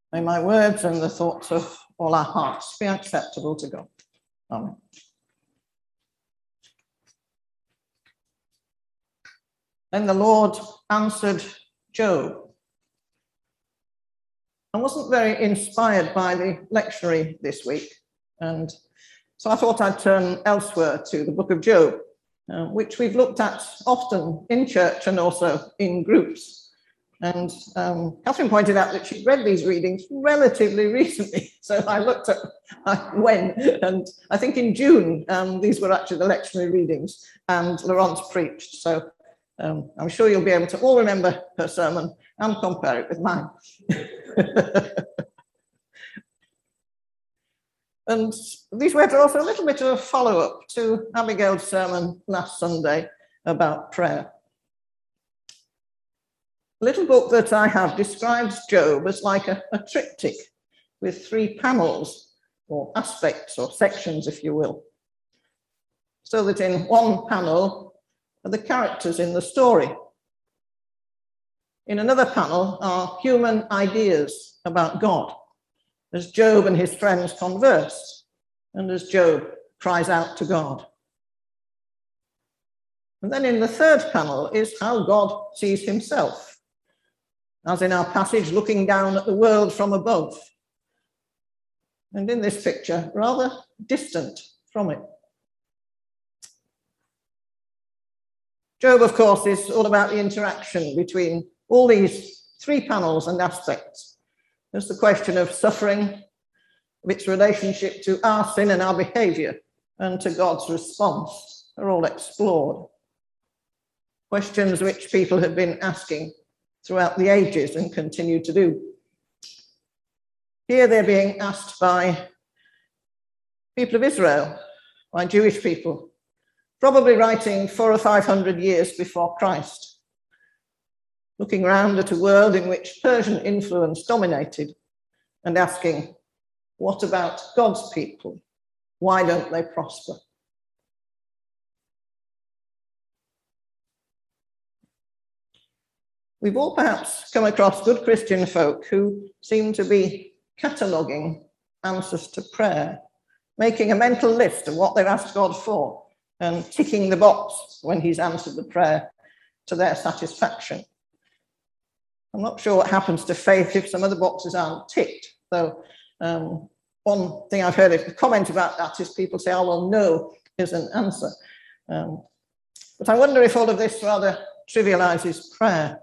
May my words and the thoughts of all our hearts be acceptable to God. Amen. Then the Lord answered Job. I wasn't very inspired by the lectionary this week, and so I thought I'd turn elsewhere to the book of Job, which we've looked at often in church and also in groups. And Catherine pointed out that she'd read these readings relatively recently. So I looked at when, and I think in June, these were actually the lectionary readings, and Laurence preached. So I'm sure you'll be able to all remember her sermon and compare it with mine. And these words are also a little bit of a follow-up to Abigail's sermon last Sunday about prayer. The little book that I have describes Job as like a triptych with 3 panels, or aspects, or sections, if you will. So that in one panel are the characters in the story. In another panel are human ideas about God, as Job and his friends converse, and as Job cries out to God. And then in the third panel is how God sees himself, as in our passage, looking down at the world from above. And in this picture, rather distant from it. Job, of course, is all about the interaction between all these 3 panels and aspects. There's the question of suffering, of its relationship to our sin and our behavior, and to God's response are all explored. Questions which people have been asking throughout the ages and continue to do. Here they're being asked by people of Israel, by Jewish people, probably writing 400 or 500 years before Christ, looking around at a world in which Persian influence dominated and asking, what about God's people? Why don't they prosper? We've all perhaps come across good Christian folk who seem to be cataloguing answers to prayer, making a mental list of what they've asked God for and ticking the box when he's answered the prayer to their satisfaction. I'm not sure what happens to faith if some of the boxes aren't ticked, though one thing I've heard a comment about that is people say, oh, well, no is an answer. But I wonder if all of this rather trivializes prayer.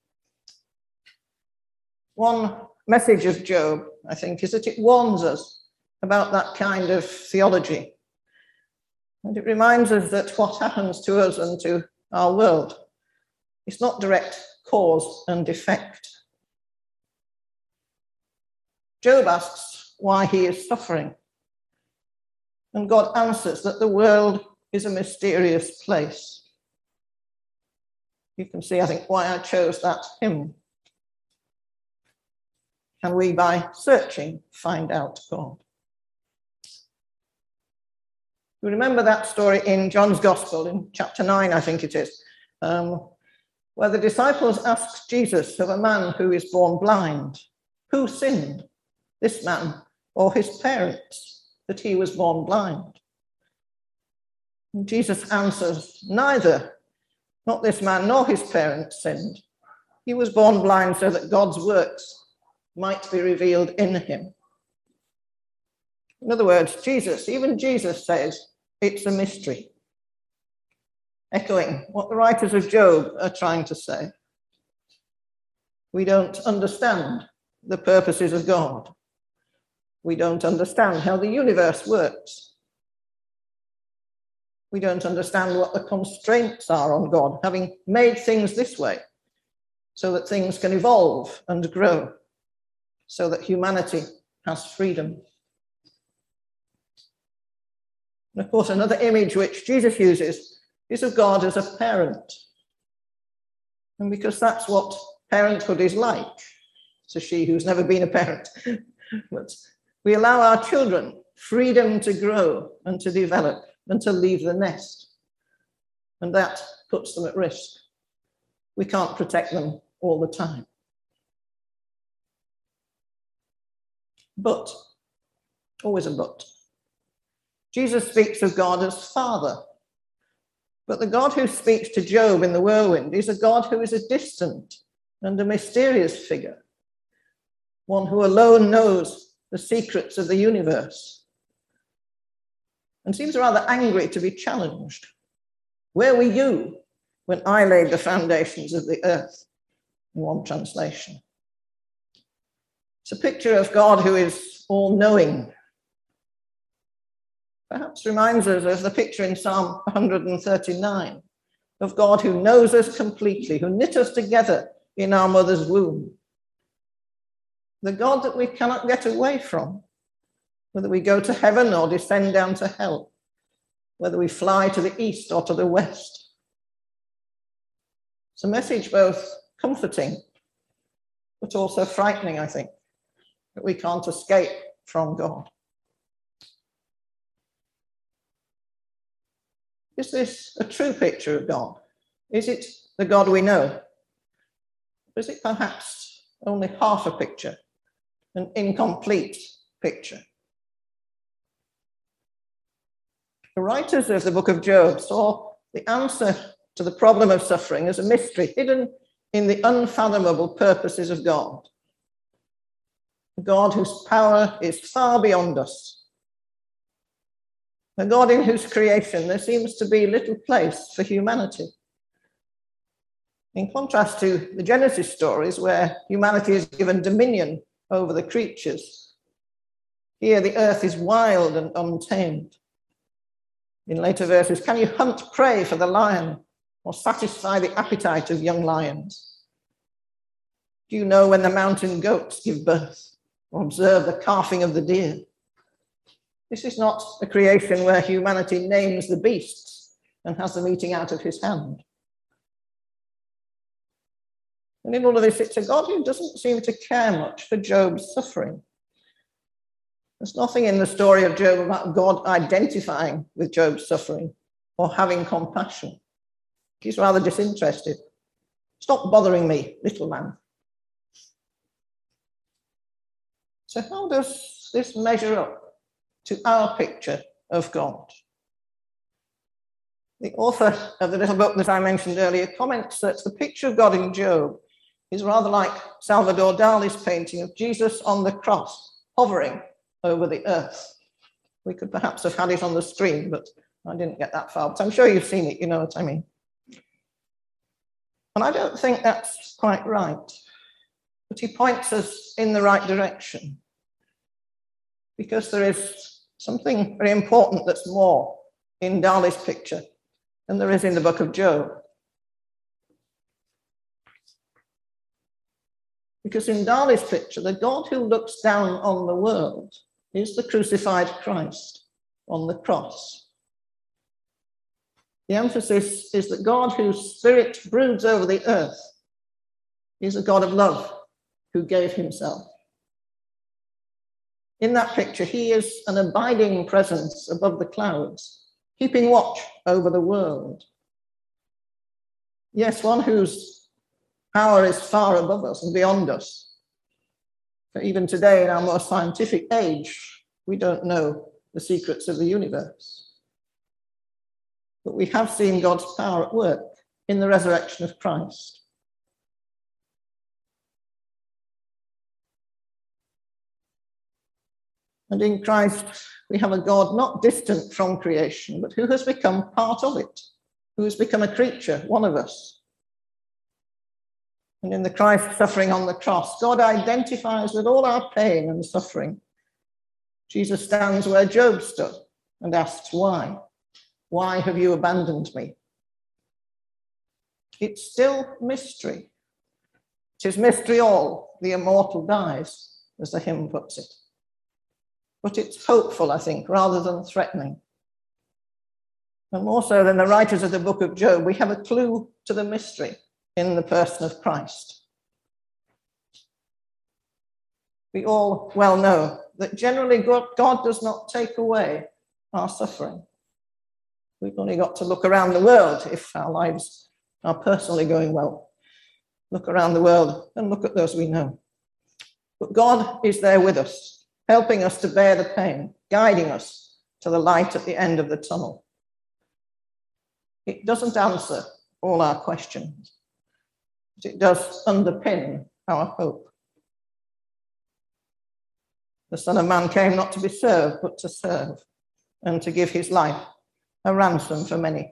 One message of Job, I think, is that it warns us about that kind of theology. And it reminds us that what happens to us and to our world is not direct cause and effect. Job asks why he is suffering. And God answers that the world is a mysterious place. You can see, I think, why I chose that hymn. Can we, by searching, find out God? You remember that story in John's Gospel, in chapter 9, I think it is, where the disciples asked Jesus of a man who is born blind, who sinned, this man or his parents, that he was born blind? And Jesus answers, neither, not this man nor his parents sinned. He was born blind so that God's works might be revealed in him. In other words, even Jesus says it's a mystery, echoing what the writers of Job are trying to say. We don't understand the purposes of God. We don't understand how the universe works. We don't understand what the constraints are on God, having made things this way, so that things can evolve and grow, so that humanity has freedom. And of course, another image which Jesus uses is of God as a parent. And because that's what parenthood is like, to she who's never been a parent, but we allow our children freedom to grow and to develop and to leave the nest. And that puts them at risk. We can't protect them all the time. But, always a but. Jesus speaks of God as Father. But the God who speaks to Job in the whirlwind is a God who is a distant and a mysterious figure, one who alone knows the secrets of the universe, and seems rather angry to be challenged. Where were you when I laid the foundations of the earth? In one translation. It's a picture of God who is all-knowing. Perhaps reminds us of the picture in Psalm 139 of God who knows us completely, who knit us together in our mother's womb. The God that we cannot get away from, whether we go to heaven or descend down to hell, whether we fly to the east or to the west. It's a message both comforting, but also frightening, I think, that we can't escape from God. Is this a true picture of God? Is it the God we know? Or is it perhaps only half a picture, an incomplete picture? The writers of the book of Job saw the answer to the problem of suffering as a mystery hidden in the unfathomable purposes of God. A God whose power is far beyond us. A God in whose creation there seems to be little place for humanity. In contrast to the Genesis stories where humanity is given dominion over the creatures, here the earth is wild and untamed. In later verses, can you hunt prey for the lion or satisfy the appetite of young lions? Do you know when the mountain goats give birth or observe the calving of the deer? This is not a creation where humanity names the beasts and has them eating out of his hand. And in all of this, it's a God who doesn't seem to care much for Job's suffering. There's nothing in the story of Job about God identifying with Job's suffering or having compassion. He's rather disinterested. Stop bothering me, little man. So how does this measure up to our picture of God? The author of the little book that I mentioned earlier comments that the picture of God in Job is rather like Salvador Dali's painting of Jesus on the cross, hovering over the earth. We could perhaps have had it on the screen, but I didn't get that far. But I'm sure you've seen it, you know what I mean. And I don't think that's quite right. But he points us in the right direction, because there is something very important that's more in Dali's picture than there is in the book of Job. Because in Dali's picture, the God who looks down on the world is the crucified Christ on the cross. The emphasis is that God whose spirit broods over the earth is a God of love who gave himself. In that picture, he is an abiding presence above the clouds, keeping watch over the world. Yes, one whose power is far above us and beyond us. For even today, in our more scientific age, we don't know the secrets of the universe. But we have seen God's power at work in the resurrection of Christ. And in Christ, we have a God not distant from creation, but who has become part of it, who has become a creature, one of us. And in the Christ suffering on the cross, God identifies with all our pain and suffering. Jesus stands where Job stood and asks, why? Why have you abandoned me? It's still mystery. It is mystery all, the immortal dies, as the hymn puts it. But it's hopeful, I think, rather than threatening. And more so than the writers of the book of Job, we have a clue to the mystery in the person of Christ. We all well know that generally God does not take away our suffering. We've only got to look around the world if our lives are personally going well. Look around the world and look at those we know. But God is there with us, helping us to bear the pain, guiding us to the light at the end of the tunnel. It doesn't answer all our questions, but it does underpin our hope. The Son of Man came not to be served, but to serve, and to give his life a ransom for many.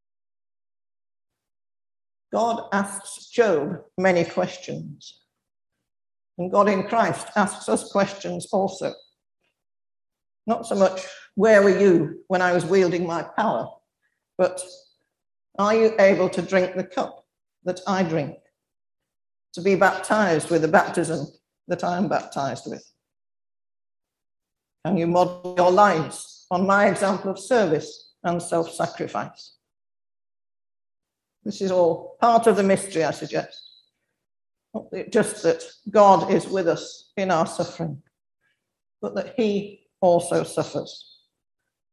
God asks Job many questions, and God in Christ asks us questions also. Not so much, where were you when I was wielding my power, but are you able to drink the cup that I drink, to be baptized with the baptism that I am baptized with? Can you model your lives on my example of service and self-sacrifice? This is all part of the mystery, I suggest. Not just that God is with us in our suffering, but that he also suffers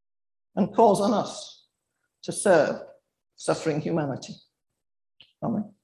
and calls on us to serve suffering humanity. Amen.